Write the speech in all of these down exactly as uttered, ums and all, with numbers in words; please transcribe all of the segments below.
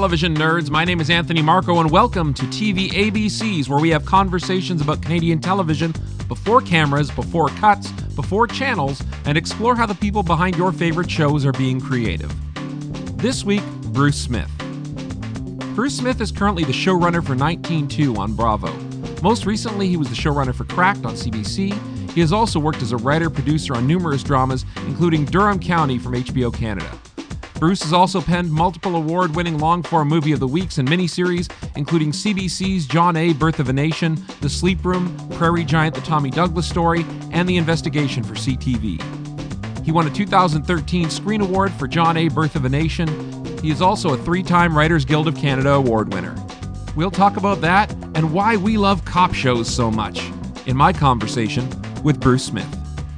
television nerds. My name is Anthony Marco, and welcome to T V A B Cs, where we have conversations about Canadian television before cameras, before cuts, before channels, and explore how the people behind your favorite shows are being creative. This week, Bruce Smith. Bruce Smith is currently the showrunner for nineteen two on Bravo. Most recently, he was the showrunner for Cracked on C B C. He has also worked as a writer-producer on numerous dramas, including Durham County from H B O Canada. Bruce has also penned multiple award-winning long-form movie of the weeks and miniseries, including C B C's John A. Birth of a Nation, The Sleep Room, Prairie Giant: The Tommy Douglas Story, and The Investigation for C T V. He won a two thousand thirteen Screen Award for John A. Birth of a Nation. He is also a three-time Writers Guild of Canada award winner. We'll talk about that and why we love cop shows so much in my conversation with Bruce Smith.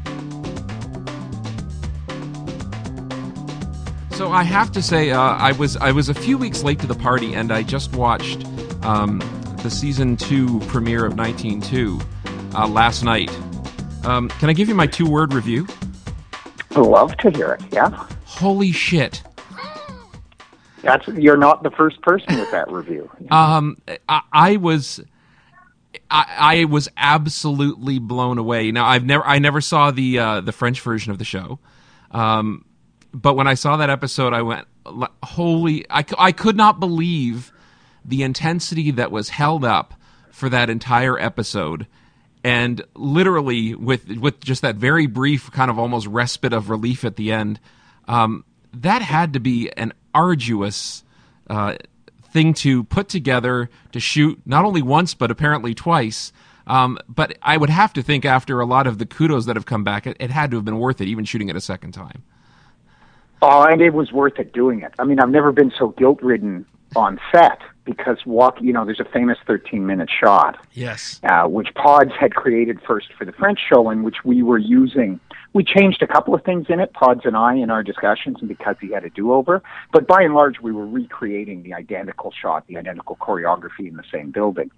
So I have to say, uh, I was I was a few weeks late to the party, and I just watched um, the season two premiere of nineteen two uh, last night. Um, can I give you my two-word review? I'd love to hear it, yeah. Holy shit. That's You're not the first person with that review. Um, I, I was... I, I was absolutely blown away. Now, I've never I never saw the uh, the French version of the show. Um But when I saw that episode, I went, holy, I, I could not believe the intensity that was held up for that entire episode. And literally, with with just that very brief kind of almost respite of relief at the end, um, that had to be an arduous uh, thing to put together, to shoot not only once, but apparently twice. Um, but I would have to think after a lot of the kudos that have come back, it, it had to have been worth it, even shooting it a second time. Oh, and it was worth it doing it. I mean, I've never been so guilt-ridden on set because walk, you know, there's a famous thirteen-minute shot. Yes. Uh, which Pods had created first for the French show, and which we were using. We changed a couple of things in it, Pods and I, in our discussions, and because he had a do-over. But by and large, we were recreating the identical shot, the identical choreography in the same building.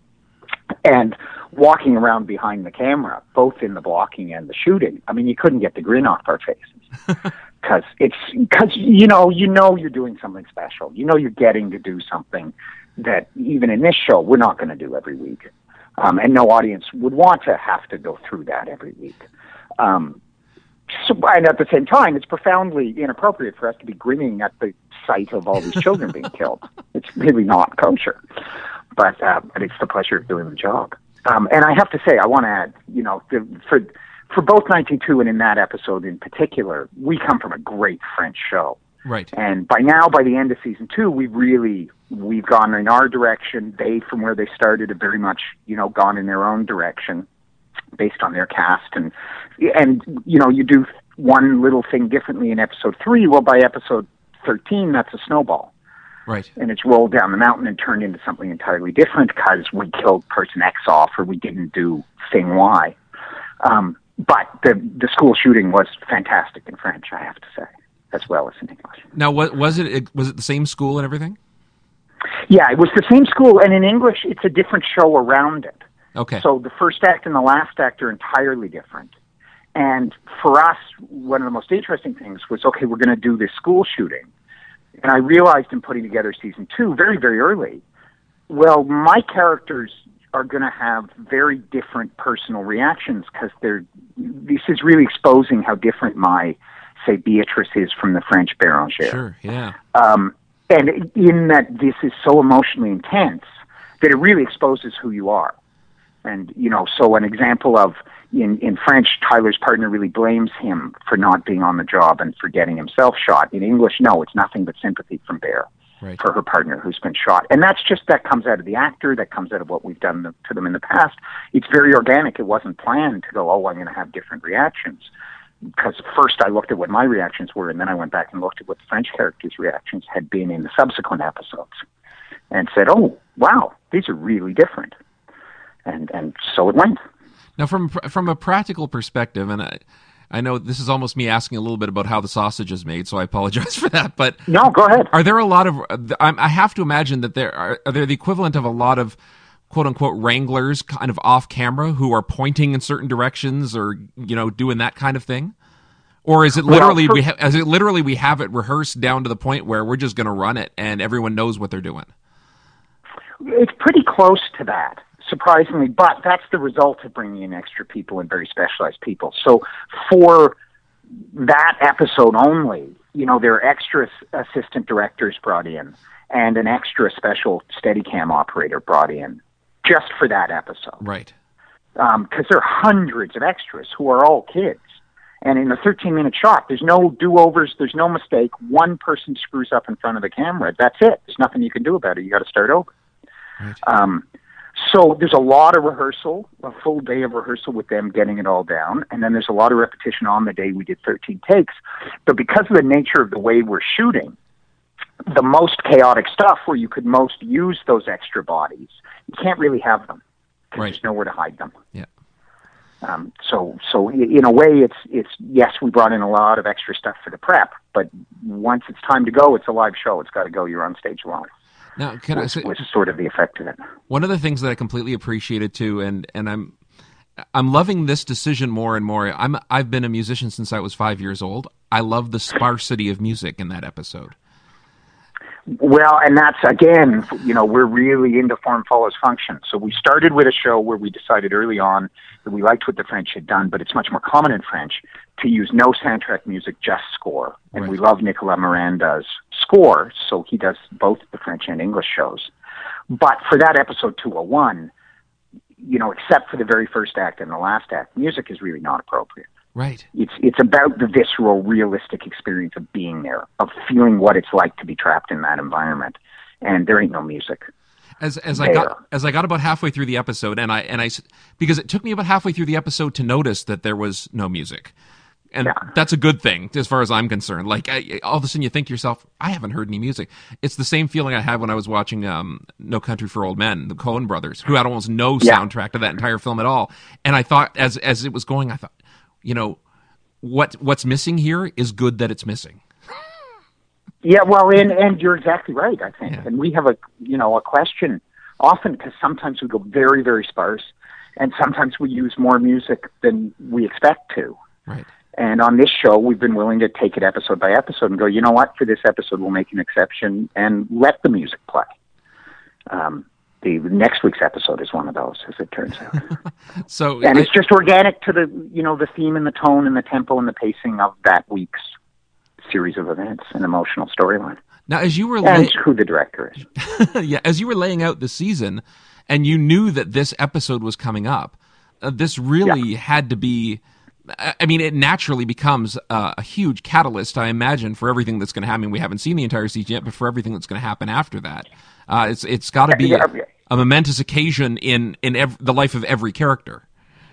And walking around behind the camera, both in the blocking and the shooting, I mean, you couldn't get the grin off our faces. Because it's because you know you know you're doing something special. You know you're getting to do something that even in this show we're not going to do every week, um, and no audience would want to have to go through that every week. Um, so, and at the same time, it's profoundly inappropriate for us to be grinning at the sight of all these children being killed. It's really not kosher, but uh, but it's the pleasure of doing the job. Um, and I have to say, I want to add, you know, the, for. For both nineteen two and in that episode in particular, we come from a great French show. Right. And by now, by the end of season two, we've really, we've gone in our direction. They, from where they started, have very much, you know, gone in their own direction based on their cast. And, and you know, you do one little thing differently in episode three. Well, by episode thirteen, that's a snowball. Right. And it's rolled down the mountain and turned into something entirely different because we killed person X off or we didn't do thing Y. Um, But the the school shooting was fantastic in French, I have to say, as well as in English. Now, was, was it was it the same school and everything? Yeah, it was the same school, and in English, it's a different show around it. Okay. So the first act and the last act are entirely different. And for us, one of the most interesting things was, okay, we're going to do this school shooting. And I realized in putting together season two, very, very early, well, my characters are going to have very different personal reactions because they're. This is really exposing how different my, say, Beatrice is from the French Bérengère. Sure, yeah. Um, and in that this is so emotionally intense that it really exposes who you are. And, you know, so an example of, in, in French, Tyler's partner really blames him for not being on the job and for getting himself shot. In English, no, it's nothing but sympathy from Bear. Right. For her partner who's been shot. And that's just, that comes out of the actor, that comes out of what we've done to them in the past. It's very organic. It wasn't planned to go, oh, I'm going to have different reactions. Because first I looked at what my reactions were, and then I went back and looked at what the French characters' reactions had been in the subsequent episodes. And said, oh, wow, these are really different. And and so it went. Now, from from a practical perspective, and I... I know this is almost me asking a little bit about how the sausage is made, so I apologize for that. But no, go ahead. Are there a lot of? I have to imagine that there are. Are there the equivalent of a lot of quote unquote wranglers, kind of off camera, who are pointing in certain directions or you know doing that kind of thing? Or is it literally well, for, we ha- is it literally we have it rehearsed down to the point where we're just going to run it and everyone knows what they're doing? It's pretty close to that, surprisingly, but that's the result of bringing in extra people and very specialized people. So for that episode only, you know, there are extra assistant directors brought in and an extra special Steadicam operator brought in just for that episode. Right. Because um, there are hundreds of extras who are all kids. And in a thirteen-minute shot, there's no do-overs, there's no mistake. One person screws up in front of the camera. That's it. There's nothing you can do about it. You got to start over. Right. Um, so there's a lot of rehearsal, a full day of rehearsal with them getting it all down. And then there's a lot of repetition on the day we did thirteen takes. But because of the nature of the way we're shooting, the most chaotic stuff where you could most use those extra bodies, you can't really have them because Right. there's nowhere to hide them. Yeah. Um, so, so in a way, it's it's yes, we brought in a lot of extra stuff for the prep, but once it's time to go, it's a live show. It's got to go. You're on stage alone. Now, can I was, say was sort of the effect of it. One of the things that I completely appreciated too, and and I'm I'm loving this decision more and more. I'm I've been a musician since I was five years old. I love the sparsity of music in that episode. Well, and that's, again, you know, we're really into form follows function. So we started with a show where we decided early on that we liked what the French had done, but it's much more common in French to use no soundtrack music, just score. And Right. we love Nicolas Miranda's score, so he does both the French and English shows. But for that episode two oh one, you know, except for the very first act and the last act, music is really not appropriate. Right. It's it's about the visceral, realistic experience of being there, of feeling what it's like to be trapped in that environment. And there ain't no music. As as I there. got as I got about halfway through the episode, and I and I because it took me about halfway through the episode to notice that there was no music, and Yeah. that's a good thing as far as I'm concerned. Like I, all of a sudden, you think to yourself, I haven't heard any music. It's the same feeling I had when I was watching um, No Country for Old Men, the Coen brothers, who had almost no Yeah. soundtrack to that entire film at all. And I thought, as as it was going, I thought, you know, what what's missing here is good that it's missing. Yeah, well, and, and you're exactly right, I think. Yeah. And we have a, you know, a question often because sometimes we go very, very sparse, and sometimes we use more music than we expect to. Right. And on this show, we've been willing to take it episode by episode and go, you know what, for this episode, we'll make an exception and let the music play. Um, the next week's episode is one of those, as it turns out. So and I- it's just organic to the, you know, the theme and the tone and the tempo and the pacing of that week's series of events and emotional storyline. now, as you were And lay- who the director is. yeah, as you were laying out the season, and you knew that this episode was coming up, uh, this really Yeah. had to be. I I mean, it naturally becomes uh, a huge catalyst, I imagine, for everything that's going to happen. We haven't seen the entire season yet, but for everything that's going to happen after that, uh, it's it's got to be Yeah, a, yeah. a momentous occasion in in ev- the life of every character.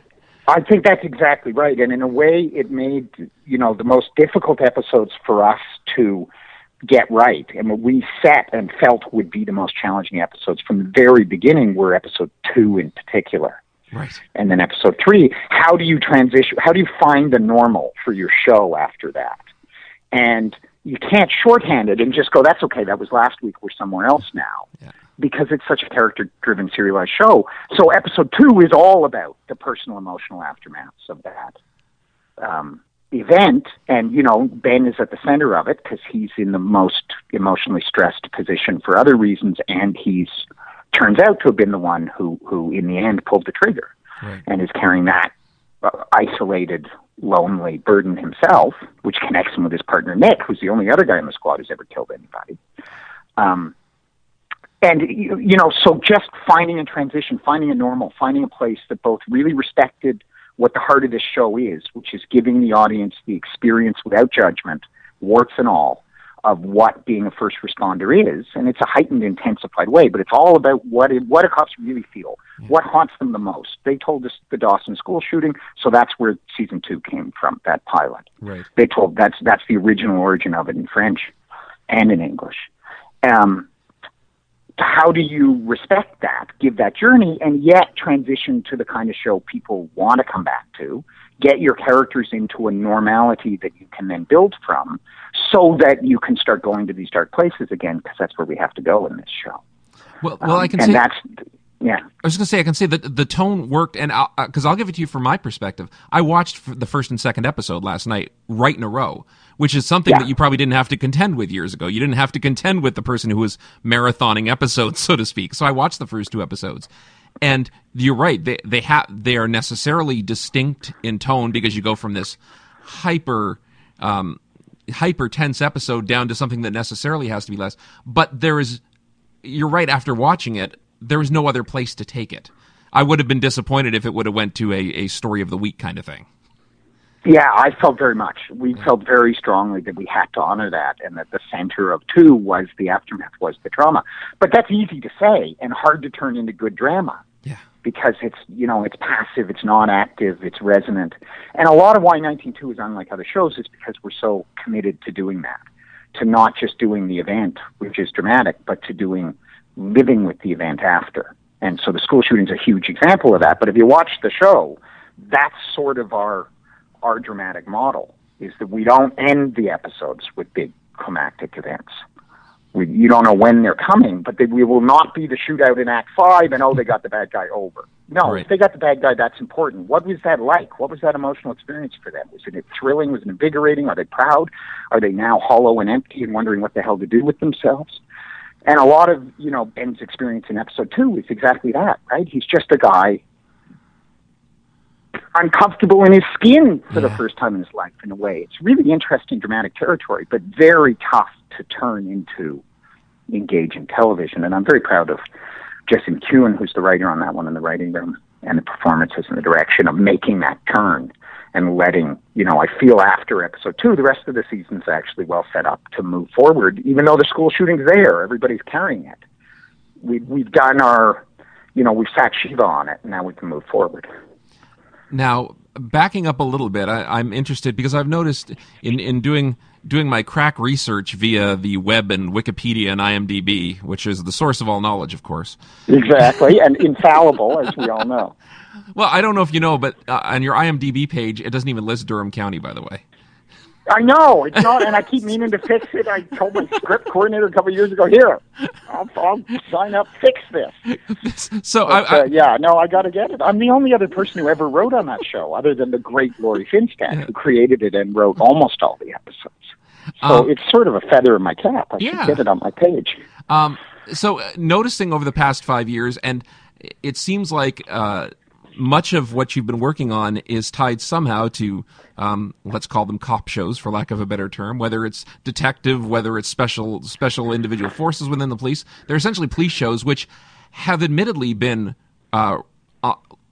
I think that's exactly right. And in a way, it made, you know, the most difficult episodes for us to get right. And what we set and felt would be the most challenging episodes from the very beginning were episode two in particular. Right. And then episode three, how do you transition, how do you find the normal for your show after that? And you can't shorthand it and just go, that's okay, that was last week, we're somewhere else now. Yeah. Because it's such a character-driven, serialized show. So episode two is all about the personal, emotional aftermaths of that um, event. And, you know, Ben is at the center of it because he's in the most emotionally stressed position for other reasons, and he's turns out to have been the one who, who in the end, pulled the trigger. Right. And is carrying that uh, isolated, lonely burden himself, which connects him with his partner, Nick, who's the only other guy in the squad who's ever killed anybody. Um, and, you, you know, so just finding a transition, finding a normal, finding a place that both really respected what the heart of this show is, which is giving the audience the experience without judgment, warts and all, of what being a first responder is. And it's a heightened, intensified way, but it's all about what it, what do cops really feel, Yeah. what haunts them the most. They told us the Dawson school shooting, so that's where season two came from, that pilot. Right. They told, that's, that's the original origin of it in French and in English. Um, how do you respect that, give that journey, and yet transition to the kind of show people want to come back to, get your characters into a normality that you can then build from so that you can start going to these dark places again, because that's where we have to go in this show. Well, well, Um, I can and say that's, Yeah. I was going to say, I can say that the tone worked, and because I'll, uh, I'll give it to you from my perspective. I watched f- the first and second episode last night right in a row, which is something Yeah. that you probably didn't have to contend with years ago. You didn't have to contend with the person who was marathoning episodes, so to speak. So I watched the first two episodes. And you're right; they they have they are necessarily distinct in tone because you go from this hyper um, hyper tense episode down to something that necessarily has to be less. But there is, you're right. After watching it, there was no other place to take it. I would have been disappointed if it would have went to a, a story of the week kind of thing. Yeah, I felt very much. We felt very strongly that we had to honor that, and that the center of two was the aftermath, was the drama. But that's easy to say and hard to turn into good drama. Yeah. Because it's, you know, it's passive, it's non-active, it's resonant. And a lot of why nineteen two is unlike other shows is because we're so committed to doing that, to not just doing the event, which is dramatic, but to doing, living with the event after. And so the school shooting is a huge example of that. But if you watch the show, that's sort of our our dramatic model, is that we don't end the episodes with big climactic events. We, you don't know when they're coming, but they, we will not be the shootout in Act five and, oh, they got the bad guy over. No, right. If they got the bad guy, that's important. What was that like? What was that emotional experience for them? Was it thrilling? Was it invigorating? Are they proud? Are they now hollow and empty and wondering what the hell to do with themselves? And a lot of, you know, Ben's experience in episode two is exactly that, right? He's just a guy uncomfortable in his skin for yeah. the first time in his life, in a way. It's really interesting dramatic territory, but very tough to turn into engaging television. And I'm very proud of Jesse McEwen, who's the writer on that one in the writing room, and the performances and the direction of making that turn and letting, you know, I feel after episode two, the rest of the season's actually well set up to move forward, even though the school shooting's there. Everybody's carrying it. We, we've done our, you know, we've sat Shiva on it, and now we can move forward. Now, backing up a little bit, I, I'm interested because I've noticed in, in doing doing my crack research via the web and Wikipedia and IMDb, which is the source of all knowledge, of course. Exactly, and infallible, as we all know. Well, I don't know if you know, but uh, on your IMDb page, it doesn't even list Durham County, by the way. I know, it's not, and I keep meaning to fix it. I told my script coordinator a couple of years ago, here, I'll, I'll sign up, fix this. So, but, I, I, uh, yeah, no, I got to get it. I'm the only other person who ever wrote on that show, other than the great Laurie Finstack, yeah. who created it and wrote almost all the episodes. So um, it's sort of a feather in my cap. I yeah. should get it on my page. Um, so uh, noticing over the past five years, and it seems like uh, much of what you've been working on is tied somehow to, um, let's call them cop shows, for lack of a better term, whether it's detective, whether it's special special individual forces within the police. They're essentially police shows, which have admittedly been uh, uh,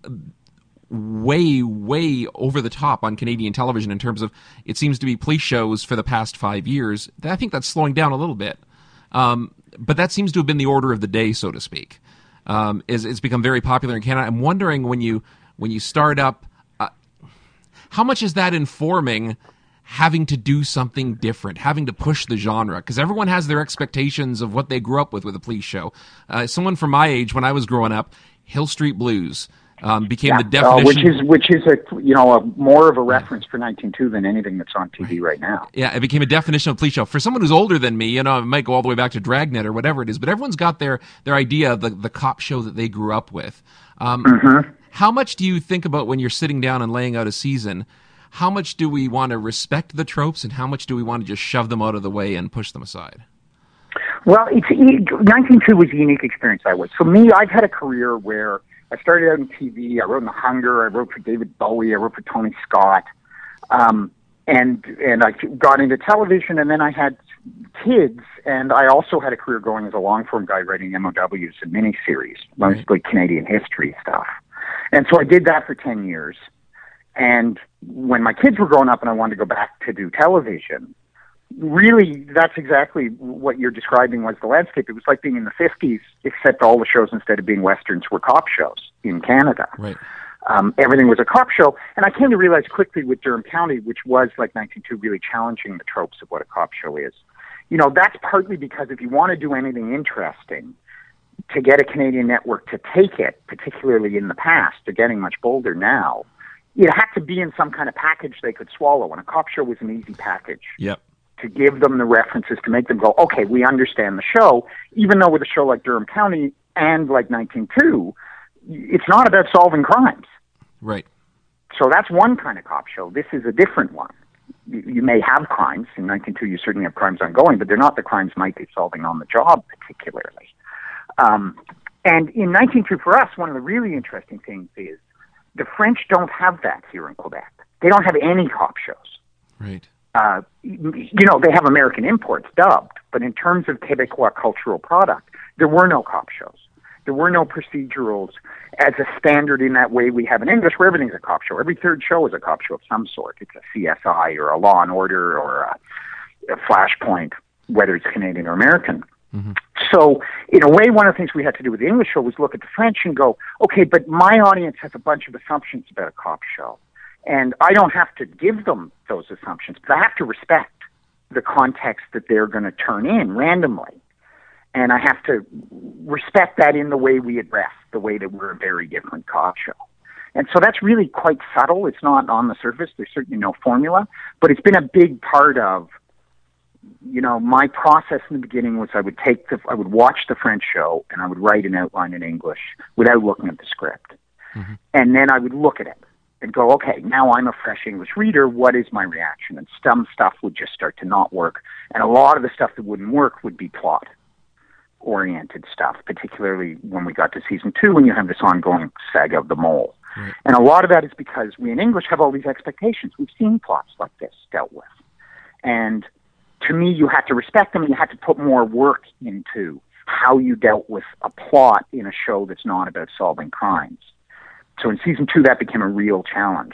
way, way over the top on Canadian television in terms of, it seems to be police shows for the past five years. I think that's slowing down a little bit. Um, but that seems to have been the order of the day, so to speak. Um, is it's become very popular in Canada. I'm wondering when you when you start up, uh, how much is that informing having to do something different, having to push the genre? Because everyone has their expectations of what they grew up with with a police show. Uh, someone from my age, when I was growing up, Hill Street Blues um, became yeah, the definition. Uh, which is which is a you know a, more of a reference for nineteen two than anything that's on T V right. right now. Yeah, it became a definition of police show. For someone who's older than me, you know, it might go all the way back to Dragnet or whatever it is, but everyone's got their their idea of the, the cop show that they grew up with. Um, mm-hmm. How much do you think about when you're sitting down and laying out a season? How much do we want to respect the tropes, and how much do we want to just shove them out of the way and push them aside? Well, it's, it, nineteen two was a unique experience I was. For me, I've had a career where I started out in T V. I wrote in The Hunger. I wrote for David Bowie. I wrote for Tony Scott. Um, and and I got into television, and then I had kids, and I also had a career going as a long-form guy writing M O Ws and miniseries, mostly Canadian history stuff. And so I did that for ten years. And when my kids were growing up and I wanted to go back to do television, really, that's exactly what you're describing was the landscape. It was like being in the fifties, except all the shows, instead of being Westerns, were cop shows in Canada. Right. Um, everything was a cop show. And I came to realize quickly with Durham County, which was like nineteen two, really challenging the tropes of what a cop show is. You know, that's partly because if you want to do anything interesting, to get a Canadian network to take it, particularly in the past, they're getting much bolder now, it had to be in some kind of package they could swallow. And a cop show was an easy package. Yep. To give them the references, to make them go, okay, we understand the show, even though with a show like Durham County, And like nineteen two, it's not about solving crimes. Right. So that's one kind of cop show. This is a different one. You, you may have crimes. In nineteen two, you certainly have crimes ongoing, but they're not the crimes Mike is solving on the job particularly. Um, and in nineteen two, for us, one of the really interesting things is the French don't have that here in Quebec. They don't have any cop shows. Right. Uh, you know, they have American imports dubbed, but in terms of Quebecois cultural product, there were no cop shows. There were no procedurals as a standard in that way we have in English, where everything's a cop show. Every third show is a cop show of some sort. It's a C S I or a Law and Order or a, a Flashpoint, whether it's Canadian or American. Mm-hmm. So, in a way, one of the things we had to do with the English show was look at the French and go, okay, but my audience has a bunch of assumptions about a cop show. And I don't have to give them those assumptions, but I have to respect the context that they're going to turn in randomly. And I have to respect that in the way we address the way that we're a very different cop show. And so that's really quite subtle. It's not on the surface. There's certainly no formula, but it's been a big part of, you know, my process in the beginning was I would take the, I would watch the French show and I would write an outline in English without looking at the script. Mm-hmm. And then I would look at it and go, okay, now I'm a fresh English reader. What is my reaction? And some stuff would just start to not work. And a lot of the stuff that wouldn't work would be plot oriented stuff, particularly when we got to season two, when you have this ongoing saga of the mole. Right. And a lot of that is because we in English have all these expectations. We've seen plots like this dealt with. And to me, you had to respect them and you had to put more work into how you dealt with a plot in a show that's not about solving crimes. So in season two, that became a real challenge.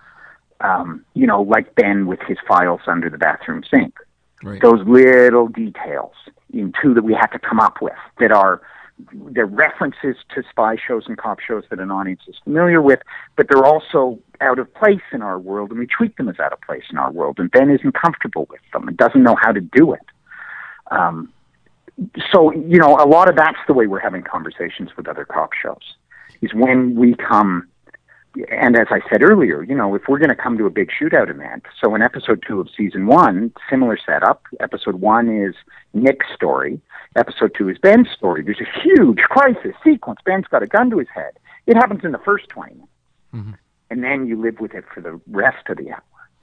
Um, you know, like Ben with his files under the bathroom sink. Right. Those little details in two that we had to come up with that are they're references to spy shows and cop shows that an audience is familiar with, but they're also out of place in our world, and we treat them as out of place in our world, and Ben isn't comfortable with them and doesn't know how to do it. Um, so, you know, a lot of that's the way we're having conversations with other cop shows, is when we come, and as I said earlier, you know, if we're going to come to a big shootout event, so in episode two of season one, similar setup. Episode one is Nick's story. Episode two is Ben's story. There's a huge crisis sequence. Ben's got a gun to his head. It happens in the first twenty minutes. Mm-hmm. And then you live with it for the rest of the hour.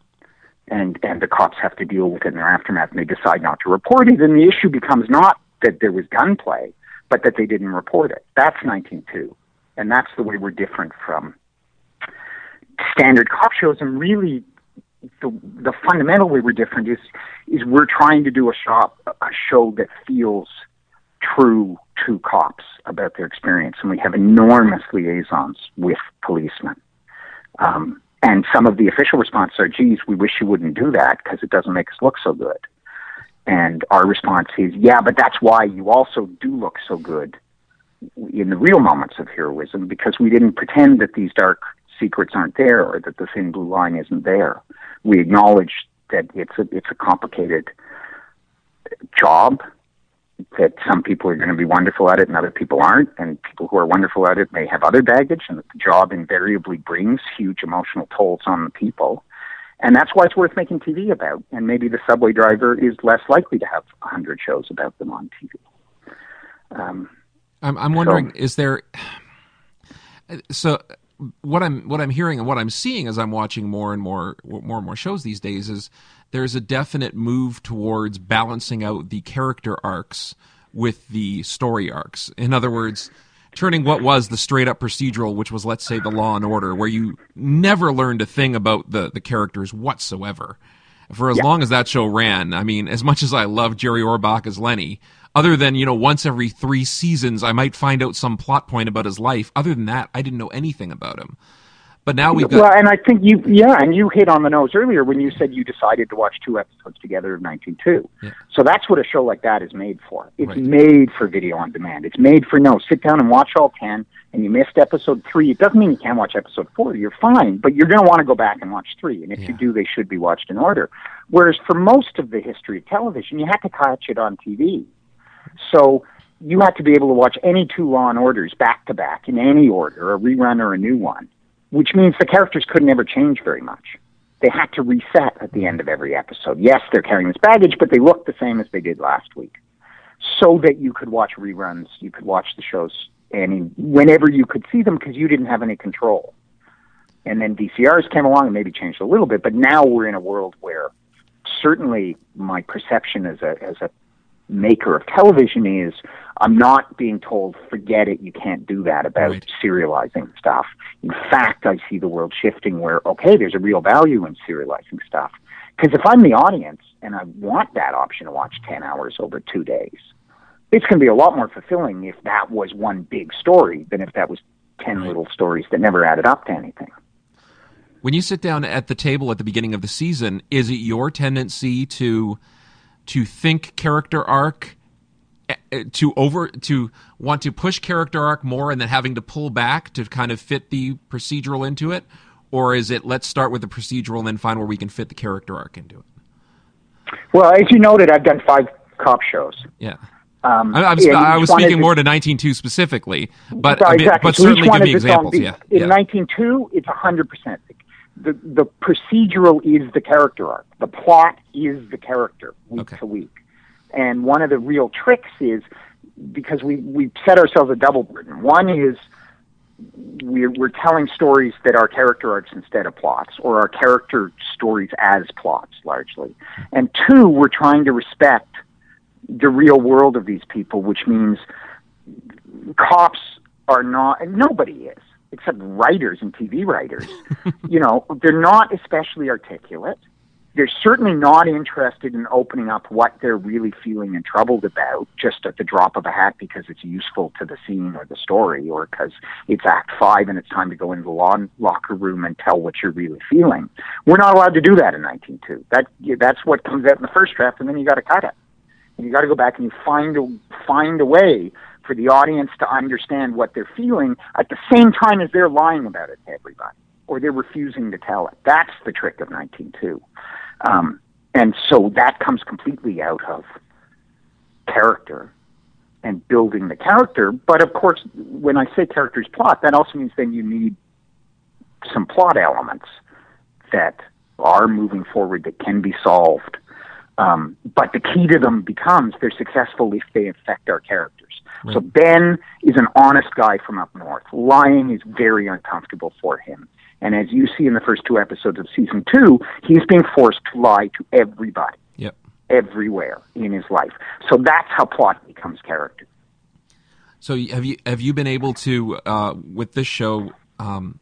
And and the cops have to deal with it in their aftermath, and they decide not to report it. And the issue becomes not that there was gunplay, but that they didn't report it. That's nineteen two. And that's the way we're different from standard cop shows. And really, the the fundamental way we're different is is we're trying to do a show, a show that feels true to cops about their experience. And we have enormous liaisons with policemen. Um, and some of the official responses are, geez, we wish you wouldn't do that because it doesn't make us look so good. And our response is, yeah, but that's why you also do look so good in the real moments of heroism, because we didn't pretend that these dark secrets aren't there or that the thin blue line isn't there. We acknowledge that it's a, it's a complicated job, that some people are going to be wonderful at it and other people aren't, and people who are wonderful at it may have other baggage, and that the job invariably brings huge emotional tolls on the people. And that's why it's worth making T V about. And maybe the subway driver is less likely to have one hundred shows about them on T V. Um, I'm, I'm wondering, so, is there... So what I'm what I'm hearing and what I'm seeing as I'm watching more and more more and more shows these days is there's a definite move towards balancing out the character arcs with the story arcs. In other words, turning what was the straight-up procedural, which was, let's say, the Law and Order, where you never learned a thing about the, the characters whatsoever. For as yeah. long as that show ran, I mean, as much as I love Jerry Orbach as Lenny, other than, you know, once every three seasons, I might find out some plot point about his life. Other than that, I didn't know anything about him. But now we've got... Well, and I think you, yeah, and you hit on the nose earlier when you said you decided to watch two episodes together of nineteen two. Yeah. So that's what a show like that is made for. It's right. made for video on demand. It's made for, no, sit down and watch all ten, and you missed episode three. It doesn't mean you can't watch episode four. You're fine, but you're going to want to go back and watch three. And if yeah. you do, they should be watched in order. Whereas for most of the history of television, you had to catch it on T V. So you had to be able to watch any two Law and Orders back to back in any order, a rerun or a new one, which means the characters couldn't ever change very much. They had to reset at the end of every episode. Yes, they're carrying this baggage, but they look the same as they did last week. so that you could watch reruns, you could watch the shows any whenever you could see them because you didn't have any control. And then V C Rs came along and maybe changed a little bit, but now we're in a world where certainly my perception as a as a maker of television is I'm not being told, forget it, you can't do that about right. serializing stuff. In fact, I see the world shifting where, okay, there's a real value in serializing stuff. Because if I'm the audience and I want that option to watch ten hours over two days, it's going to be a lot more fulfilling if that was one big story than if that was ten right. little stories that never added up to anything. When you sit down at the table at the beginning of the season, is it your tendency to to think character arc, to over to want to push character arc more and then having to pull back to kind of fit the procedural into it? Or is it let's start with the procedural and then find where we can fit the character arc into it? Well, as you noted, I've done five cop shows. Yeah. Um, I, I'm, I was speaking more to nineteen two specifically, but, right, I mean, exactly. but so certainly give me examples. examples. Yeah. In yeah. nineteen two, it's one hundred percent. The, the procedural is the character arc. The plot is the character week okay. to week. And one of the real tricks is, because we, we set ourselves a double burden. One is we're, we're telling stories that are character arcs instead of plots, or are character stories as plots, largely. And two, we're trying to respect the real world of these people, which means cops are not, and nobody is, except writers and T V writers. You know, they're not especially articulate. They're certainly not interested in opening up what they're really feeling and troubled about just at the drop of a hat because it's useful to the scene or the story, or because it's Act Five and it's time to go into the law locker room and tell what you're really feeling. We're not allowed to do that in nineteen two. That that's what comes out in the first draft, and then you got to cut it. And you got to go back and you find a find a way for the audience to understand what they're feeling at the same time as they're lying about it to everybody, or they're refusing to tell it. That's the trick of nineteen two. Um, and so that comes completely out of character and building the character. But of course, when I say character's plot, that also means then you need some plot elements that are moving forward, that can be solved. Um, but the key to them becomes they're successful if they affect our characters. Right. So Ben is an honest guy from up north. Lying is very uncomfortable for him. And as you see in the first two episodes of season two, he's being forced to lie to everybody, yep. everywhere in his life. So that's how plot becomes character. So have you have you been able to, uh, with this show, um,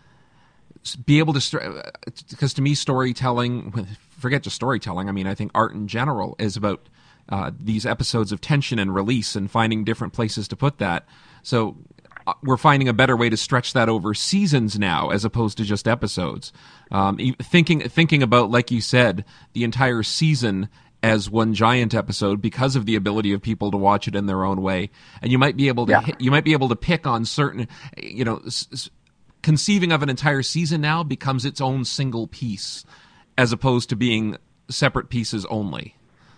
be able to, because to me storytelling, forget just storytelling, I mean I think art in general is about uh, these episodes of tension and release and finding different places to put that. So we're finding a better way to stretch that over seasons now as opposed to just episodes. Um, thinking thinking about, like you said, the entire season as one giant episode because of the ability of people to watch it in their own way, and you might be able to yeah. hit, you might be able to pick on certain, you know, s- conceiving of an entire season now becomes its own single piece as opposed to being separate pieces only.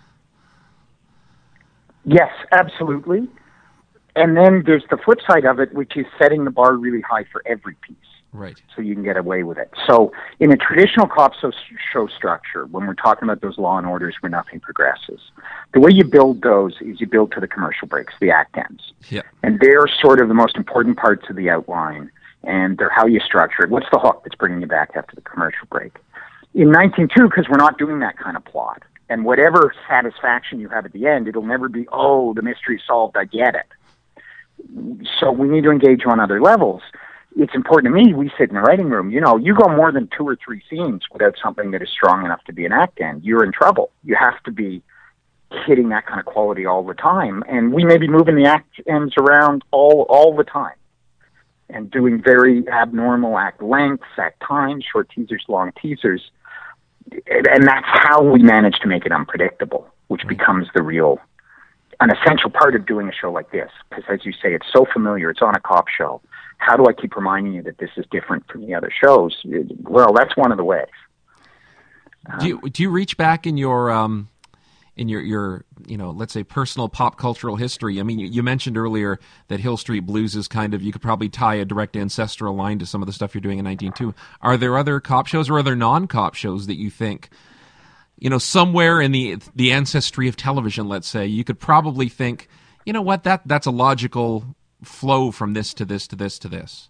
Yes, absolutely. And then there's the flip side of it, which is setting the bar really high for every piece. Right. So you can get away with it. So in a traditional cop show structure, when we're talking about those Law and Orders where nothing progresses, the way you build those is you build to the commercial breaks, the act ends. Yeah. And they're sort of the most important parts of the outline, and they're how you structure it. What's the hook that's bringing you back after the commercial break? In nineteen two, because we're not doing that kind of plot, and whatever satisfaction you have at the end, it'll never be, oh, the mystery's solved, I get it. So we need to engage on other levels. It's important to me, we sit in the writing room, you know, you go more than two or three scenes without something that is strong enough to be an act end, you're in trouble. You have to be hitting that kind of quality all the time. And we may be moving the act ends around all, all the time and doing very abnormal act lengths, act times, short teasers, long teasers. And that's how we manage to make it unpredictable, which becomes the real, an essential part of doing a show like this. Because as you say, it's so familiar, it's on a cop show. How do I keep reminding you that this is different from the other shows? Well, that's one of the ways. Um, do you do you reach back in your um, in your your you know, let's say personal pop cultural history? I mean, you, you mentioned earlier that Hill Street Blues is kind of, you could probably tie a direct ancestral line to some of the stuff you're doing in nineteen two. Are there other cop shows or other non-cop shows that you think you know, somewhere in the the ancestry of television, let's say, you could probably think, you know what, that that's a logical flow from this to this to this to this.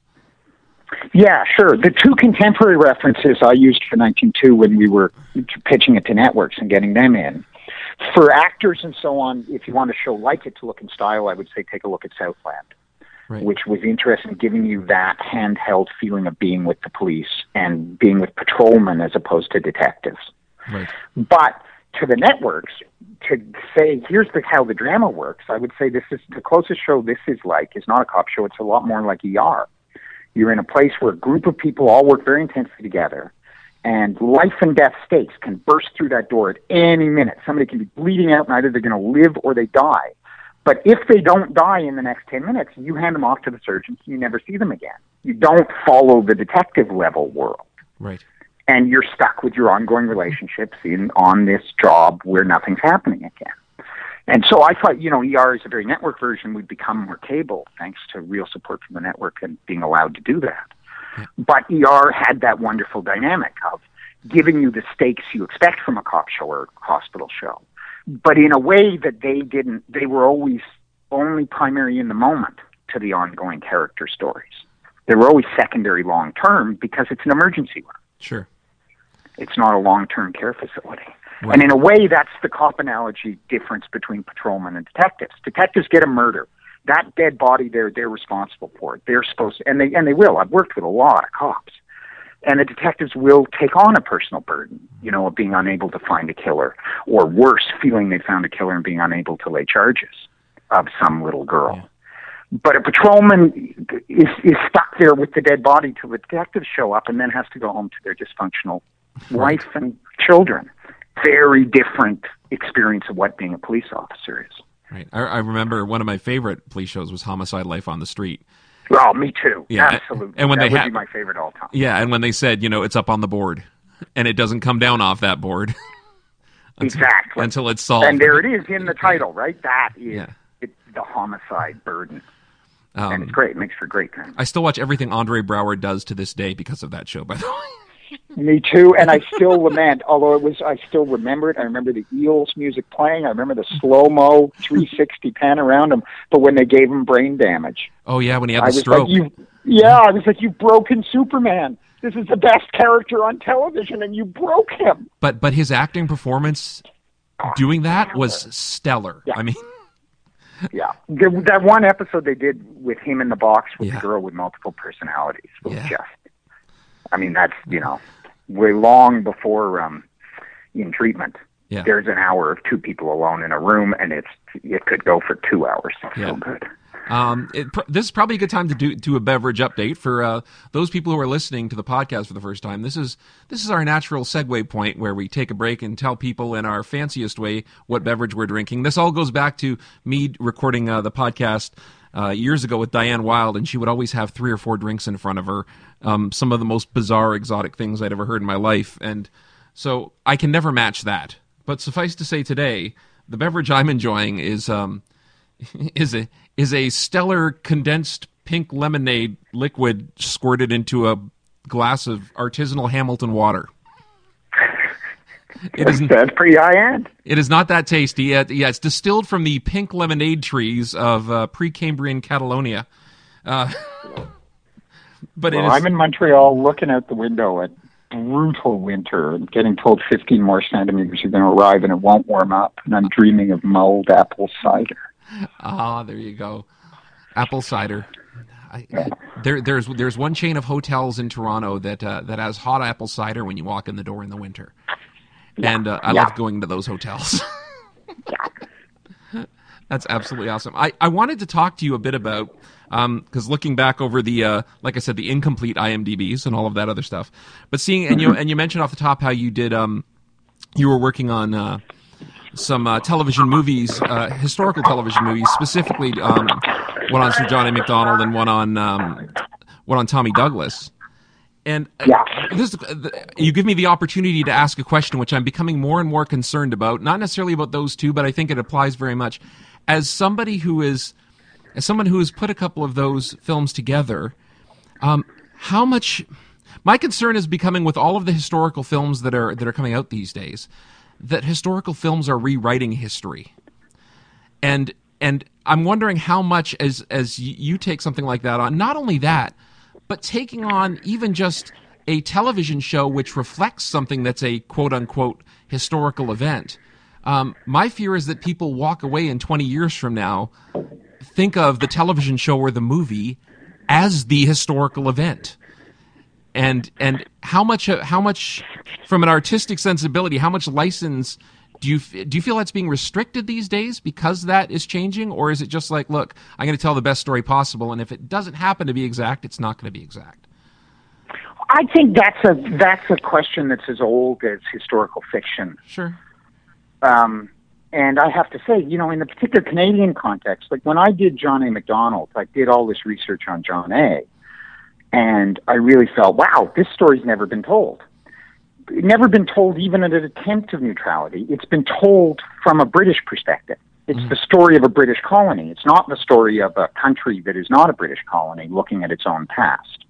Yeah, sure. The two contemporary references I used for nineteen two when we were pitching it to networks and getting them in. For actors and so on, if you want a show like it to look in style, I would say take a look at Southland, right, which was interested in giving you that handheld feeling of being with the police and being with patrolmen as opposed to detectives. Right. But to the networks, to say, here's the, how the drama works, I would say this is the closest show this is like is not a cop show. It's a lot more like E R. You're in a place where a group of people all work very intensely together, and life and death stakes can burst through that door at any minute. Somebody can be bleeding out, and either they're going to live or they die. But if they don't die in the next ten minutes, you hand them off to the surgeons, and you never see them again. You don't follow the detective-level world. Right. And you're stuck with your ongoing relationships in on this job where nothing's happening again. And so I thought, you know, E R is a very network version. We'd become more cable thanks to real support from the network and being allowed to do that. Yeah. But E R had that wonderful dynamic of giving you the stakes you expect from a cop show or hospital show, but in a way that they didn't. They were always only primary in the moment to the ongoing character stories. They were always secondary long term because it's an emergency room. Sure. It's not a long-term care facility. Right. And in a way, that's the cop analogy difference between patrolmen and detectives. Detectives get a murder. That dead body, they're, they're responsible for it. They're supposed to, and they, and they will. I've worked with a lot of cops. And the detectives will take on a personal burden, you know, of being unable to find a killer, or worse, feeling they found a killer and being unable to lay charges of some little girl. Yeah. But a patrolman is, is stuck there with the dead body till the detectives show up and then has to go home to their dysfunctional right. wife and children. Very different experience of what being a police officer is. Right. I, I remember one of my favorite police shows was Homicide: Life on the Street. Oh, me too. Yeah, absolutely. And when that they would ha- be my favorite all time. Yeah, and when they said, you know, it's up on the board, and it doesn't come down off that board. until, Exactly. Until it's solved. And there it is in the title, right? That is yeah. it's the homicide burden. Um, and it's great. It makes for great time. I still watch everything Andre Braugher does to this day because of that show, by the way. Me too, and I still lament, although it was, I still remember it. I remember the Eels music playing. I remember the slow-mo three sixty pan around him, but when they gave him brain damage. Oh, yeah, when he had I the was stroke. Like, you, yeah, I was like, you've broken Superman. This is the best character on television, and you broke him. But but his acting performance doing that was stellar. Yeah. I mean... Yeah, the, that one episode they did with him in the box with yeah. the girl with multiple personalities was yeah. just, I mean, that's, you know, way long before um, in treatment. Yeah. There's an hour of two people alone in a room, and it's it could go for two hours. It's yeah. so good. Um, it, this is probably a good time to do, do a beverage update for uh, those people who are listening to the podcast for the first time. This is this is our natural segue point where we take a break and tell people in our fanciest way what beverage we're drinking. This all goes back to me recording uh, the podcast uh, years ago with Diane Wild, and she would always have three or four drinks in front of her, um, some of the most bizarre, exotic things I'd ever heard in my life. And so I can never match that. But suffice to say today, the beverage I'm enjoying is... Um, is a is a stellar condensed pink lemonade liquid squirted into a glass of artisanal Hamilton water. It is That's pretty high end. It is not that tasty. Yeah, yeah, it's distilled from the pink lemonade trees of uh, pre-Cambrian Catalonia. Uh, but well, it is, I'm in Montreal looking out the window at brutal winter and getting told fifteen more centimeters are going to arrive and it won't warm up. And I'm dreaming of mulled apple cider. Ah, there you go. Apple cider. I, there, there's there's one chain of hotels in Toronto that uh, that has hot apple cider when you walk in the door in the winter, yeah. and uh, I yeah. love going to those hotels. yeah. That's absolutely awesome. I, I wanted to talk to you a bit about because um, looking back over the uh, like I said the incomplete I M D Bs and all of that other stuff, but seeing and you and you mentioned off the top how you did um you were working on. Uh, some uh, television movies, uh, historical television movies, specifically um, one on Sir John A. Macdonald and one on um, one on Tommy Douglas. And uh, yeah. this, uh, you give me the opportunity to ask a question which I'm becoming more and more concerned about, not necessarily about those two, but I think it applies very much. As somebody who is, as someone who has put a couple of those films together, um, how much... My concern is becoming with all of the historical films that are that are coming out these days, that historical films are rewriting history. And and I'm wondering how much, as as you take something like that on, not only that, but taking on even just a television show which reflects something that's a quote-unquote historical event. Um, my fear is that people walk away in twenty years from now, think of the television show or the movie as the historical event. And and how much how much from an artistic sensibility, how much license do you do you feel that's being restricted these days because that is changing, or is it just like, look, I'm going to tell the best story possible, and if it doesn't happen to be exact, it's not going to be exact? I think that's a that's a question that's as old as historical fiction. Sure. Um, and I have to say, you know, in the particular Canadian context, like when I did John A. Macdonald, I did all this research on John A. And I really felt, wow, this story's never been told. Never been told even in an attempt of neutrality. It's been told from a British perspective. It's mm-hmm. the story of a British colony. It's not the story of a country that is not a British colony looking at its own past.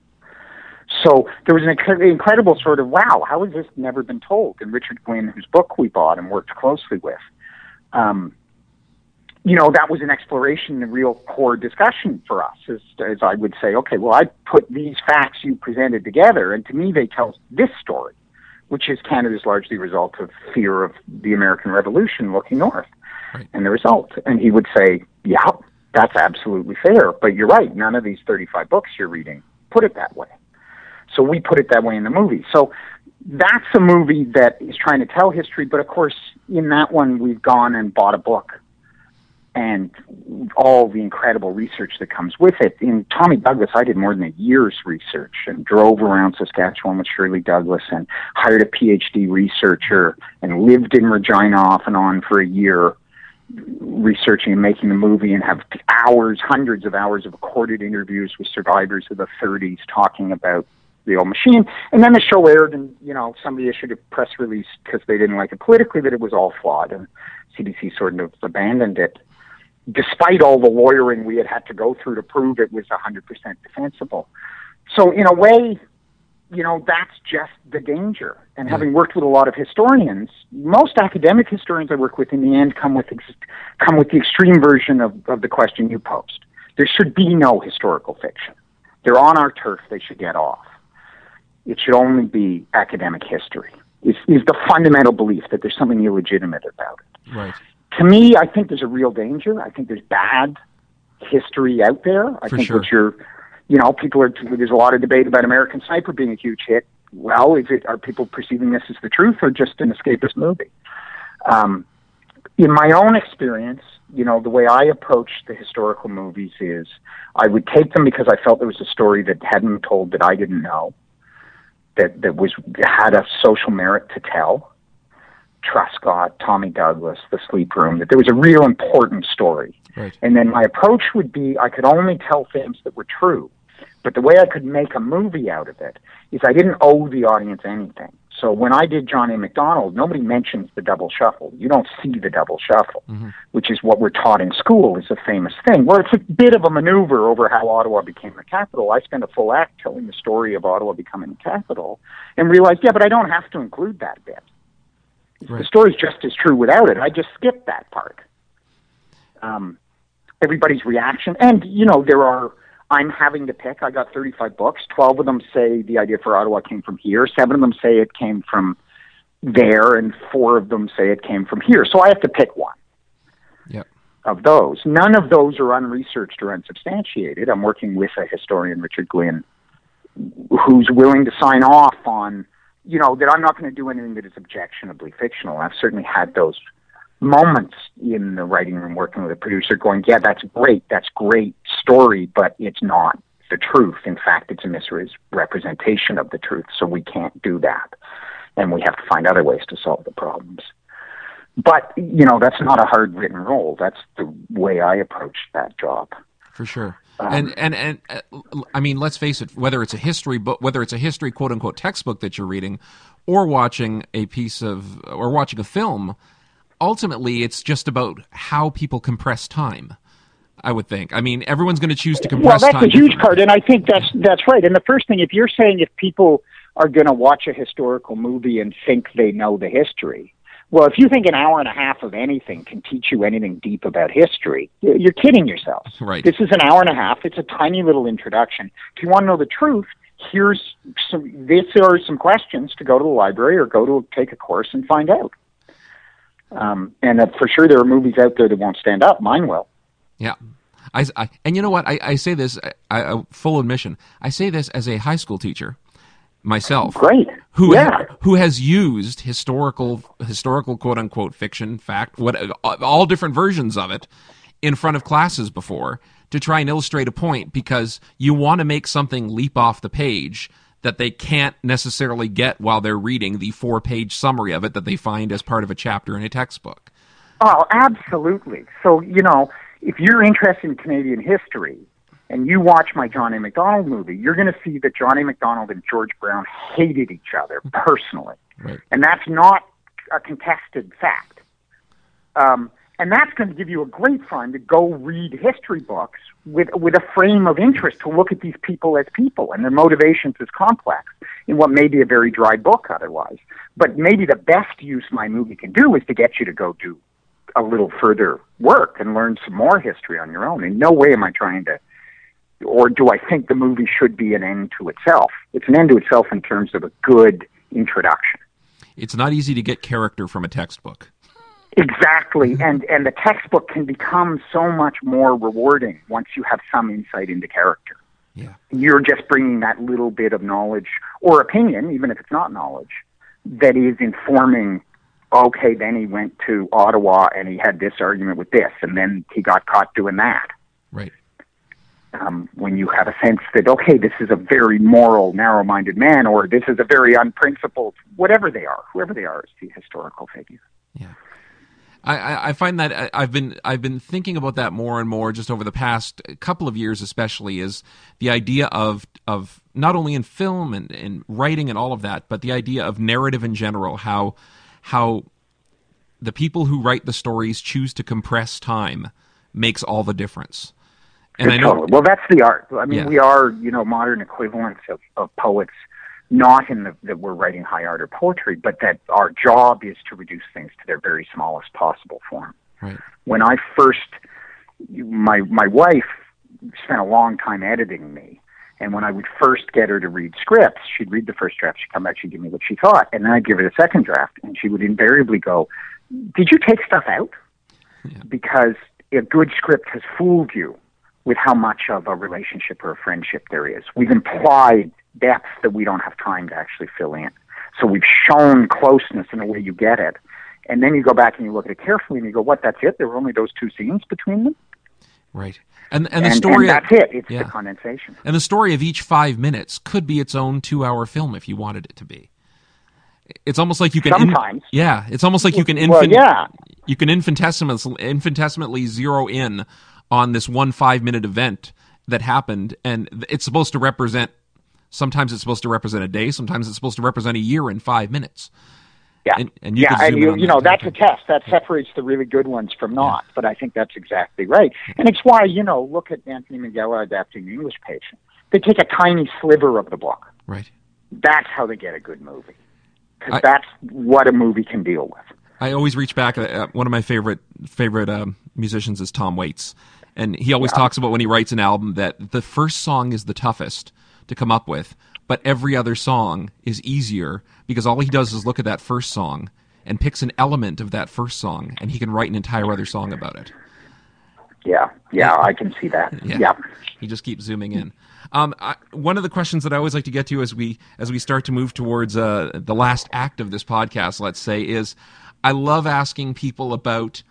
So there was an inc- incredible sort of, wow, how has this never been told? And Richard Glynn, whose book we bought and worked closely with, um, you know, that was an exploration, a real core discussion for us, as, as I would say, okay, well, I put these facts you presented together, and to me they tell this story, which is Canada's largely result of fear of the American Revolution looking north, right. and the result. And he would say, yeah, that's absolutely fair, but you're right, none of these thirty-five books you're reading put it that way. So we put it that way in the movie. So that's a movie that is trying to tell history, but of course, in that one, we've gone and bought a book and all the incredible research that comes with it. In Tommy Douglas, I did more than a year's research and drove around Saskatchewan with Shirley Douglas and hired a P H D researcher and lived in Regina off and on for a year researching and making the movie, and have hours, hundreds of hours of recorded interviews with survivors of the thirties talking about the old machine. And then the show aired, and, you know, somebody issued a press release because they didn't like it politically, that it was all flawed, and C B C sort of abandoned it, despite all the lawyering we had had to go through to prove it was one hundred percent defensible. So in a way, you know, that's just the danger. And yeah. having worked with a lot of historians, most academic historians I work with in the end come with ex- come with the extreme version of, of the question you posed. There should be no historical fiction. They're on our turf. They should get off. It should only be academic history. Is is the fundamental belief that there's something illegitimate about it. Right. To me, I think there's a real danger. I think there's bad history out there. I For think sure. what you're, you know, people are, there's a lot of debate about American Sniper being a huge hit. Well, is it, are people perceiving this as the truth or just an escapist movie? Um, in my own experience, you know, the way I approach the historical movies is I would take them because I felt there was a story that hadn't been told that I didn't know, that, that was had a social merit to tell. Truscott, Tommy Douglas, The Sleep Room, that there was a real important story. Right. And then my approach would be I could only tell things that were true. But the way I could make a movie out of it is I didn't owe the audience anything. So when I did John A. Macdonald, nobody mentions the double shuffle. You don't see the double shuffle, mm-hmm. which is what we're taught in school is a famous thing. Well, it's a bit of a maneuver over how Ottawa became the capital. I spent a full act telling the story of Ottawa becoming the capital and realized, yeah, but I don't have to include that bit. Right. The story's just as true without it. I just skipped that part. Um, everybody's reaction, and, you know, there are, I'm having to pick. I got thirty-five books. twelve of them say the idea for Ottawa came from here. Seven of them say it came from there, and four of them say it came from here. So I have to pick one yep. of those. None of those are unresearched or unsubstantiated. I'm working with a historian, Richard Glynn, who's willing to sign off on, you know, that I'm not going to do anything that is objectionably fictional. I've certainly had those moments in the writing room working with a producer going, yeah, that's great, that's great story, but it's not the truth. In fact, it's a misrepresentation of the truth, so we can't do that. And we have to find other ways to solve the problems. But, you know, that's not a hard written role. That's the way I approach that job. For sure. And and and uh, I mean, let's face it. Whether it's a history book, whether it's a history quote unquote textbook that you're reading, or watching a piece of, or watching a film, ultimately it's just about how people compress time. I would think. I mean, everyone's going to choose to compress time. Well, that's a huge part, and I think that's that's right. And the first thing, if you're saying if people are going to watch a historical movie and think they know the history, Well, if you think an hour and a half of anything can teach you anything deep about history, you're kidding yourself. Right. This is an hour and a half. It's a tiny little introduction. If you want to know the truth, here's some, this are some questions to go to the library or go to take a course and find out. Um, and uh, for sure, there are movies out there that won't stand up. Mine will. Yeah. I, I, and you know what? I, I say this, I, I, full admission, I say this as a high school teacher myself. Great. Who, yeah. ha, who has used historical, historical quote unquote fiction, fact, what, all different versions of it in front of classes before to try and illustrate a point, because you want to make something leap off the page that they can't necessarily get while they're reading the four-page summary of it that they find as part of a chapter in a textbook. Oh, absolutely. So, you know, if you're interested in Canadian history and you watch my John A. Macdonald movie, you're going to see that John A. Macdonald and George Brown hated each other personally. Right. And that's not a contested fact. Um, and that's going to give you a great fun to go read history books with with a frame of interest to look at these people as people and their motivations as complex in what may be a very dry book otherwise. But maybe the best use my movie can do is to get you to go do a little further work and learn some more history on your own. In no way am I trying to, or do I think the movie should be an end to itself. It's an end to itself in terms of a good introduction. It's not easy to get character from a textbook. Exactly, and and the textbook can become so much more rewarding once you have some insight into character. Yeah, you're just bringing that little bit of knowledge or opinion, even if it's not knowledge, that is informing. Okay, then he went to Ottawa and he had this argument with this, and then he got caught doing that. Right. Um, when you have a sense that, okay, this is a very moral, narrow-minded man, or this is a very unprincipled, whatever they are, whoever they are, is the historical figure. Yeah. I, I find that I've been I've been thinking about that more and more just over the past couple of years, especially, is the idea of of not only in film and, and writing and all of that, but the idea of narrative in general, how how the people who write the stories choose to compress time makes all the difference. And I know, totally. Well, that's the art. I mean, yeah. we are, you know, modern equivalents of, of poets, not in the, that we're writing high art or poetry, but that our job is to reduce things to their very smallest possible form. Right. When I first, my my wife spent a long time editing me, and when I would first get her to read scripts, she'd read the first draft, she'd come back, she'd give me what she thought, and then I'd give her the second draft, and she would invariably go, "Did you take stuff out?" Yeah. Because a good script has fooled you with how much of a relationship or a friendship there is. We've implied depth that we don't have time to actually fill in. So we've shown closeness in the way you get it. And then you go back and you look at it carefully and you go, what, that's it? There were only those two scenes between them? Right. And and the and, story... And that's it. It's yeah. the condensation. And the story of each five minutes could be its own two-hour film if you wanted it to be. It's almost like you can... Sometimes. In, yeah. It's almost like you can... Infin- well, yeah. You can infinitesimally, infinitesimally zero in on this one five-minute event that happened, and it's supposed to represent... Sometimes it's supposed to represent a day. Sometimes it's supposed to represent a year in five minutes. Yeah, and, and you yeah, and you, you that know that's time. a test that separates the really good ones from not. Yeah. But I think that's exactly right, and it's why you know look at Anthony Minghella adapting The English Patient. They take a tiny sliver of the book. Right. That's how they get a good movie, because that's what a movie can deal with. I always reach back. Uh, one of my favorite favorite um, musicians is Tom Waits, and he always yeah. talks about when he writes an album that the first song is the toughest to come up with, but every other song is easier because all he does is look at that first song and picks an element of that first song, and he can write an entire other song about it. Yeah, yeah, I can see that. Yeah, yeah. He just keeps zooming in. Um, I, one of the questions that I always like to get to as we as we start to move towards uh, the last act of this podcast, let's say, is I love asking people about.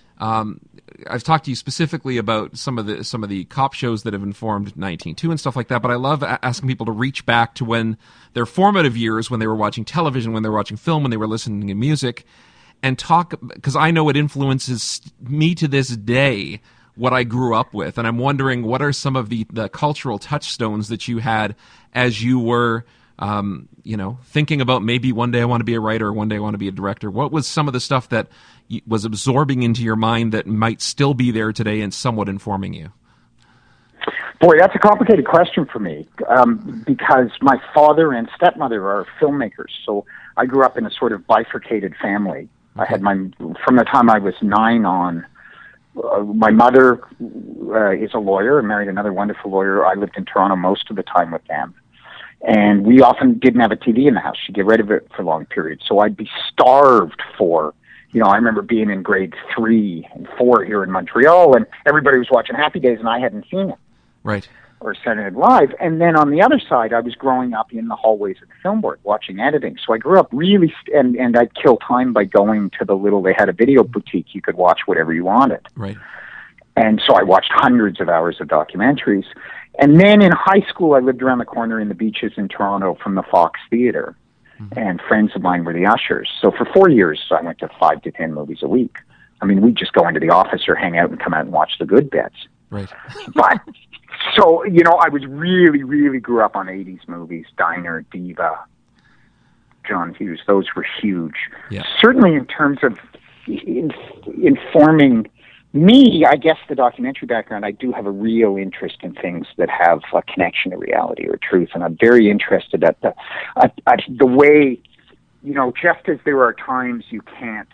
Um, I've talked to you specifically about some of the some of the cop shows that have informed nineteen two and stuff like that, but I love a- asking people to reach back to when their formative years, when they were watching television, when they were watching film, when they were listening to music, and talk, because I know it influences me to this day what I grew up with, and I'm wondering what are some of the, the cultural touchstones that you had as you were um, you know, thinking about maybe one day I want to be a writer, or one day I want to be a director. What was some of the stuff that was absorbing into your mind that might still be there today and somewhat informing you? Boy, that's a complicated question for me, um, because my father and stepmother are filmmakers, so I grew up in a sort of bifurcated family. I had my, from the time I was nine on, uh, my mother uh, is a lawyer and married another wonderful lawyer. I lived in Toronto most of the time with them. And we often didn't have a T V in the house. She'd get rid of it for long periods. So I'd be starved for, you know, I remember being in grade three and four here in Montreal, and everybody was watching Happy Days, and I hadn't seen it. Right. Or Saturday Night Live. And then on the other side, I was growing up in the hallways of the film board watching editing. So I grew up really, st- and, and I'd kill time by going to the little, they had a video boutique. You could watch whatever you wanted. Right. And so I watched hundreds of hours of documentaries. And then in high school, I lived around the corner in the Beaches in Toronto from the Fox Theatre. Mm-hmm. And friends of mine were the ushers. So for four years, I went to five to ten movies a week. I mean, we'd just go into the office or hang out and come out and watch the good bits. Right. But, so, you know, I was really, really grew up on eighties movies, Diner, Diva, John Hughes. Those were huge. Yeah. Certainly in terms of in, informing me, I guess the documentary background, I do have a real interest in things that have a connection to reality or truth. And I'm very interested at the, at, at the way, you know, just as there are times you can't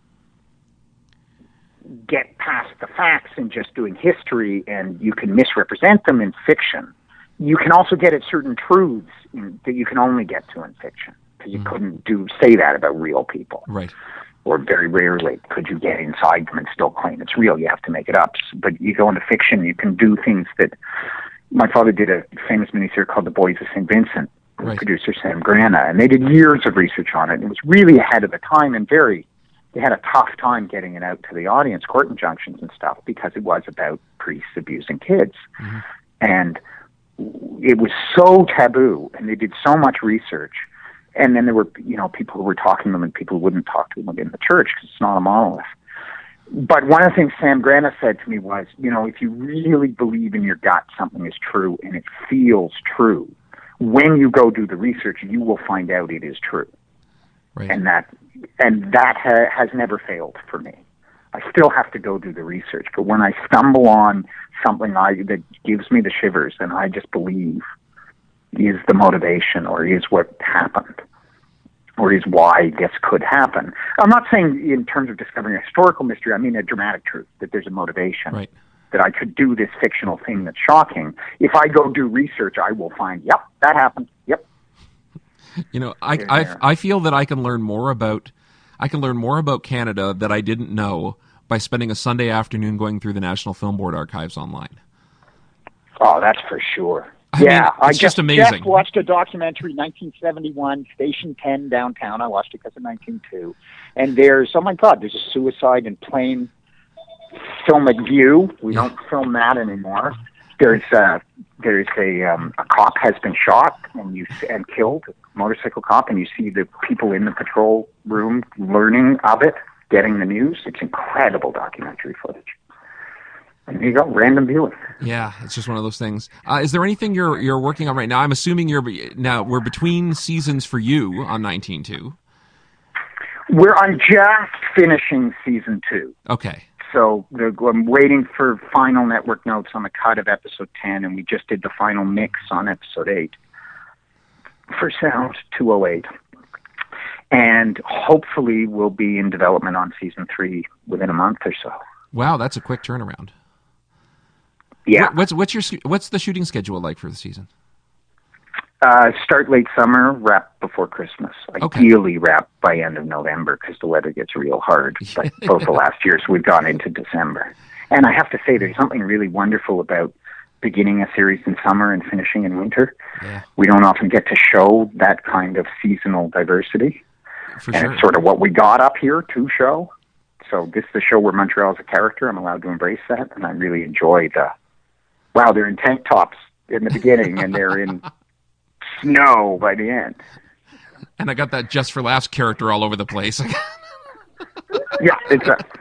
get past the facts in just doing history and you can misrepresent them in fiction, you can also get at certain truths in, that you can only get to in fiction, because you mm-hmm. couldn't do say that about real people. Right. Or very rarely could you get inside them and still claim it's real. You have to make it up. But you go into fiction, you can do things that... My father did a famous miniseries called The Boys of Saint Vincent, with right. producer Sam Grana, and they did years of research on it. And it was really ahead of the time and very... They had a tough time getting it out to the audience, court injunctions and stuff, because it was about priests abusing kids. Mm-hmm. And it was so taboo, and they did so much research. And then there were, you know, people who were talking to them and people who wouldn't talk to them in the church because it's not a monolith. But one of the things Sam Grana said to me was, you know, if you really believe in your gut something is true and it feels true, when you go do the research, you will find out it is true. Right. And that and that ha- has never failed for me. I still have to go do the research, but when I stumble on something I that gives me the shivers and I just believe is the motivation or is what happened or is why this could happen. I'm not saying in terms of discovering a historical mystery, I mean a dramatic truth, that there's a motivation. Right. That I could do this fictional thing that's shocking. If I go do research, I will find, yep, that happened. Yep. You know, I, I, I feel that I can learn more about I can learn more about Canada that I didn't know by spending a Sunday afternoon going through the National Film Board archives online. Oh, that's for sure. I yeah, mean, it's I just, just amazing. Just watched a documentary, nineteen seventy-one, Station ten downtown. I watched it because of nineteen oh two. And there's, oh my God, there's a suicide in plain filmic view. We yeah. don't film that anymore. There's a, there's a, um, a cop has been shot and you and killed, a motorcycle cop, and you see the people in the patrol room learning of it, getting the news. It's incredible documentary footage. And there you go, random viewing. Yeah, it's just one of those things. Uh, is there anything you're you're working on right now? I'm assuming you're now we're between seasons for you on nineteen two. We're I'm just finishing season two. Okay. So the, I'm waiting for final network notes on the cut of episode ten, and we just did the final mix on episode eight for Sound two oh eight. And hopefully we'll be in development on season three within a month or so. Wow, that's a quick turnaround. Yeah. What, what's what's your what's the shooting schedule like for the season? Uh, start late summer, wrap before Christmas. Okay. Ideally wrap by end of November because the weather gets real hard. But both the last years we've gone into December. And I have to say there's something really wonderful about beginning a series in summer and finishing in winter. Yeah. We don't often get to show that kind of seasonal diversity. For and sure. It's sort of what we got up here to show. So this is the show where Montreal is a character. I'm allowed to embrace that. And I really enjoy the, wow, they're in tank tops in the beginning and they're in snow by the end. And I got that Just for Laughs character all over the place. Yeah, exactly.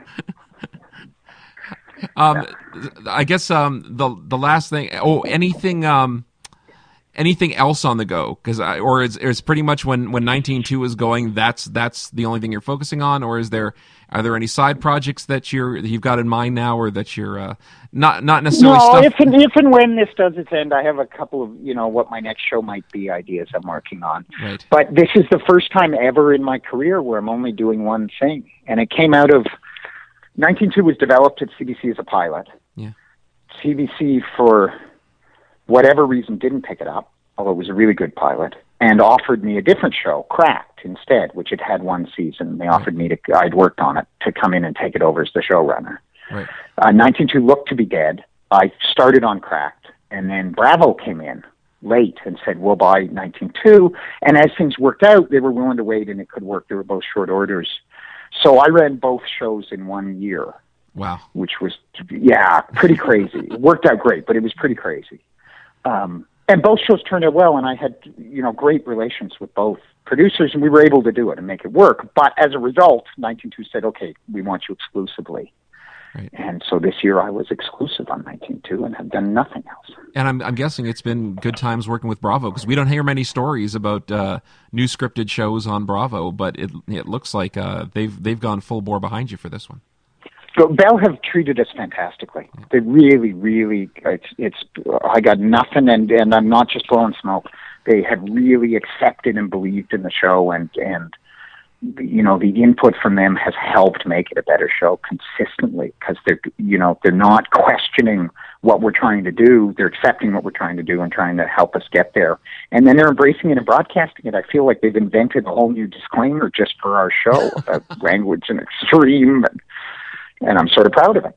um, I guess um, the the last thing. Oh, anything? Um, anything else on the go? Because or is is pretty much when when nineteen two is going, that's that's the only thing you're focusing on, or is there are there any side projects that you're that you've got in mind now, or that you're uh, not not necessarily? No, stuff- if and if and when this does its end, I have a couple of you know what my next show might be ideas I'm working on. Right. But this is the first time ever in my career where I'm only doing one thing, and it came out of nineteen two was developed at C B C as a pilot. Yeah. C B C for whatever reason didn't pick it up, although it was a really good pilot, and offered me a different show, Cracked, instead, which had had one season. They offered me to, I'd worked on it, to come in and take it over as the showrunner. Right. Uh, nineteen two looked to be dead. I started on Cracked, and then Bravo came in late and said, we'll buy nineteen two. And as things worked out, they were willing to wait, and it could work. They were both short orders. So I ran both shows in one year. Wow. Which was, yeah, pretty crazy. It worked out great, but it was pretty crazy. Um, and both shows turned out well, and I had, you know, great relations with both producers, and we were able to do it and make it work. But as a result, nineteen two said, okay, we want you exclusively. Right. And so this year I was exclusive on nineteen two and have done nothing else. And I'm, I'm guessing it's been good times working with Bravo, because we don't hear many stories about uh, new scripted shows on Bravo, but it it looks like uh, they've they've gone full bore behind you for this one. So Bell have treated us fantastically. They really, really, it's, it's, I got nothing, and, and I'm not just blowing smoke. They have really accepted and believed in the show, and, and, you know, the input from them has helped make it a better show consistently, because they're, you know, they're not questioning what we're trying to do. They're accepting what we're trying to do and trying to help us get there. And then they're embracing it and broadcasting it. I feel like they've invented a whole new disclaimer just for our show about language and extreme, and, and I'm sort of proud of it.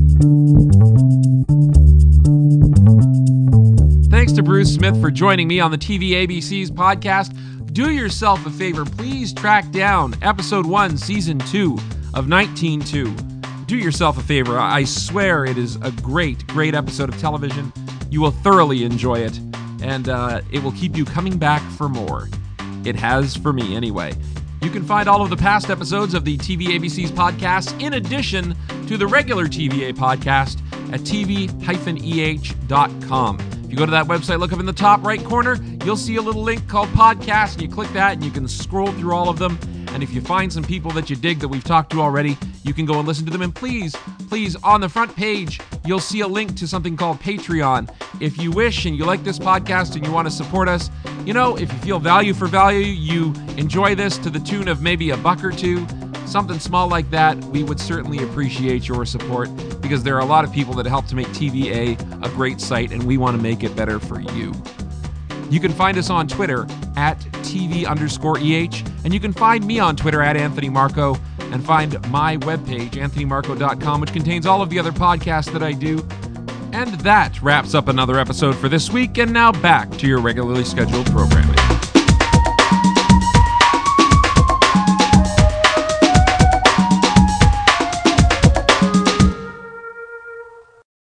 Thanks to Bruce Smith for joining me on the T V A B C's podcast. Do yourself a favor, please track down episode one, season two of nineteen two. Do yourself a favor. I swear it is a great, great episode of television. You will thoroughly enjoy it, and uh, it will keep you coming back for more. It has for me, anyway. You can find all of the past episodes of the T V A B C's podcast, in addition to the regular T V A podcast, at T V E H dot com. If you go to that website, look up in the top right corner, you'll see a little link called podcast, and you click that, and you can scroll through all of them. And if you find some people that you dig that we've talked to already, you can go and listen to them. And please, please, on the front page, you'll see a link to something called Patreon. If you wish and you like this podcast and you want to support us, you know, if you feel value for value, you enjoy this to the tune of maybe a buck or two, something small like that, we would certainly appreciate your support, because there are a lot of people that help to make T V A a great site, and we want to make it better for you. You can find us on Twitter at TV underscore EH, and you can find me on Twitter at Anthony Marco, and find my webpage, anthony marco dot com, which contains all of the other podcasts that I do. And that wraps up another episode for this week, and now back to your regularly scheduled programming.